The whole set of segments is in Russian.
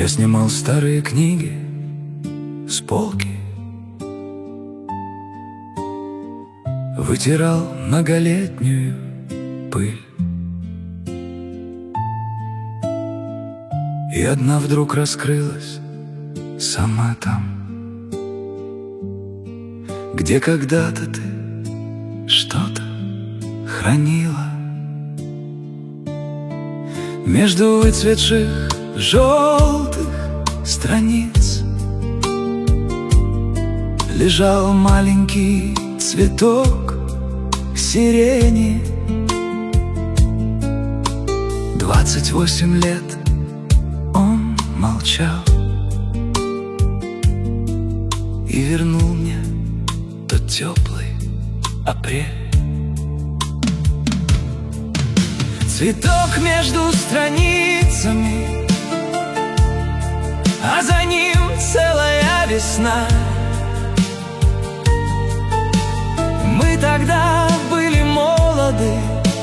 Я снимал старые книги с полки, вытирал многолетнюю пыль. И одна вдруг раскрылась сама там, где когда-то ты что-то хранила. Между выцветших желтых страниц лежал маленький цветок сирени. 28 лет он молчал и вернул мне тот теплый апрель. Цветок между страницами, а за ним целая весна. Мы тогда были молоды,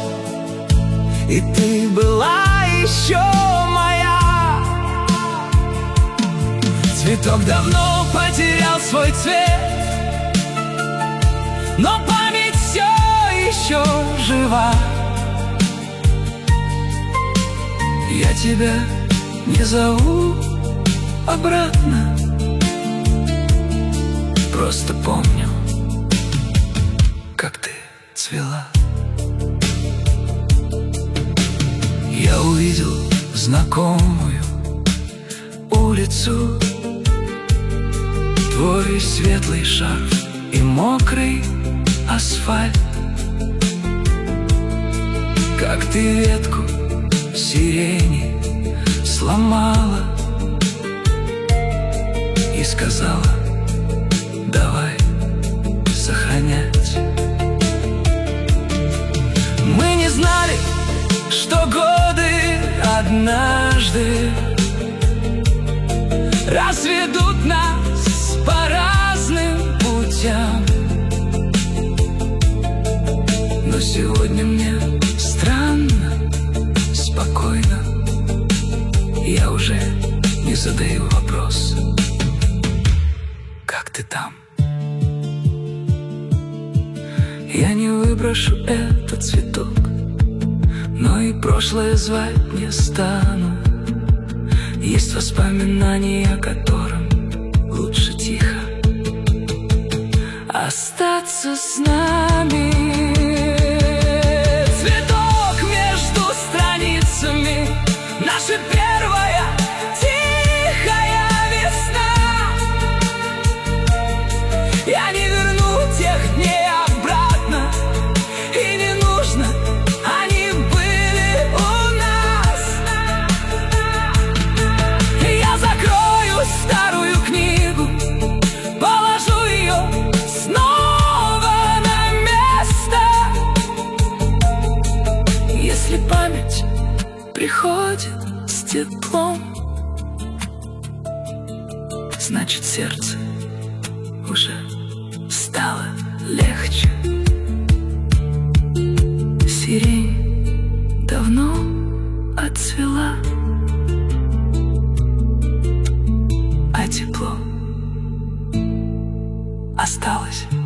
и ты была еще моя. Цветок давно потерял свой цвет, но память все еще жива. Я тебя не зову обратно, просто помню, как ты цвела. Я увидел знакомую улицу, твой светлый шарф и мокрый асфальт. Как ты ветку сирени сломала и сказала: давай сохранять. Мы не знали, что годы однажды разведут нас по разным путям. Но сегодня мне странно, спокойно. Я уже не задаю вопрос: как ты там? Я не выброшу этот цветок, но и прошлое звать не стану. Есть воспоминания, о котором лучше тихо остаться с нами. Цветок между страницами, наша первая тихая весна. Я не верну тех дней обратно, и не нужно, они были у нас. Я закрою старую книгу, положу ее снова на место. Если память приходит с теплом, значит, сердце уже стало легче. Сирень давно отцвела, а тепло осталось.